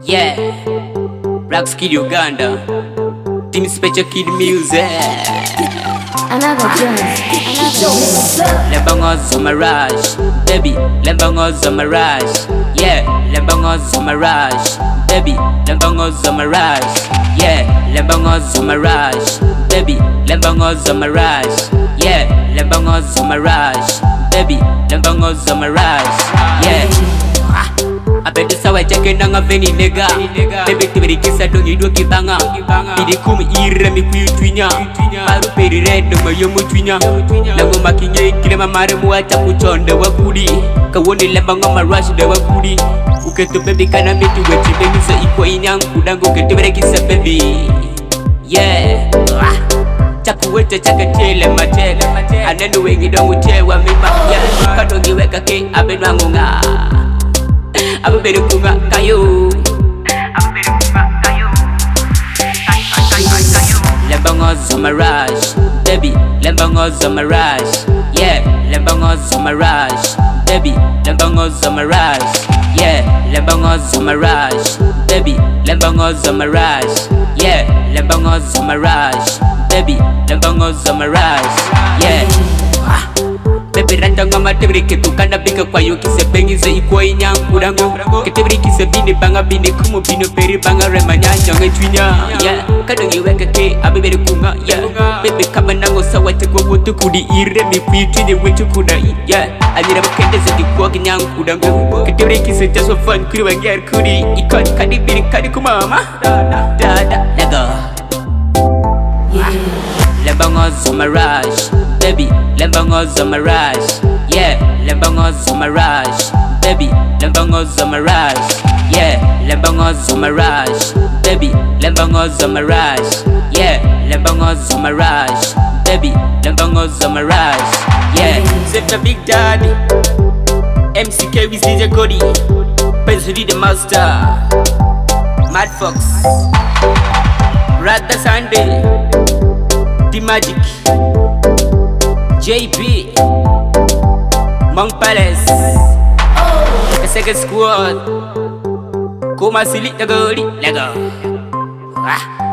Yeah, Raps Kid Uganda, Team Special Kid Music. Another Jones. Lembangos on my rush, baby. Lembangos on my rush. Yeah, Lembangos on my rush, baby. Lembangos on my rush. Yeah, Lembangos on my rush, baby. Lembangos on my rush. Yeah, Lembangos on my rush, baby. Lembangos on my rush. Yeah. I bet the sawa check nanga veni nega. Baby tibiri kisa dongi do kibanga. Idi kum ire mi kuyutwinya. Baru peri red no mayo mutwinya. Lango makinye kile mamare muacha kuchonde wakudi. Kawoni lembanga marush de wakudi. Uketo baby kana metu wechi baby so iko inyang kudango ketibiri kisa baby. Yeah. Chaku wete chaka tele matele. Anenu wengi dongu tewa mima. Yeah. Kadongi weka ke abenwangu nga. I'm a better kunga kayo. Lembangos on my rush, baby. Lembangos on my rush. Yeah, Lembangos on my rush, baby. Lembangos on my rush. Yeah, Lembangos on my rush, baby. Lembangos on my rush. Yeah, Lembangos on my rush, baby. Lembangos on my rush. Yeah. Baby ranta ngama tebri ke tukanda bika kwa yo kise bengi ze iko inyang kudango ketebri kise bini banga bini kumu bino peri banga remanya nyonge twinya yeah kadongi weka ke abebere kunga yeah baby kama nango sawa te kwa wotu kudi ire mi pitu ni wetu kuda yeah alira mkende ze di kwa nyang kudango ketebri kise just for fun kuri wa ger kuri ikon kadi bini kadi kumama da lego Lembangos on my rush, baby. Lembangos on my rush. Yeah, Lembangos on my rush, baby. Lembangos on my rush. Yeah, Lembangos on my rush, baby. Lembangos on my rush. Yeah, Lembangos on my rush, baby. Lembangos on my rush. Yeah, Save the Big Daddy. MCK with DJ Cody. Pensuri the Master. Mad Fox. Radha Sunday. The Magic, JP, Monk Palace, the second squad, Kuma Silik Nagori, Lego.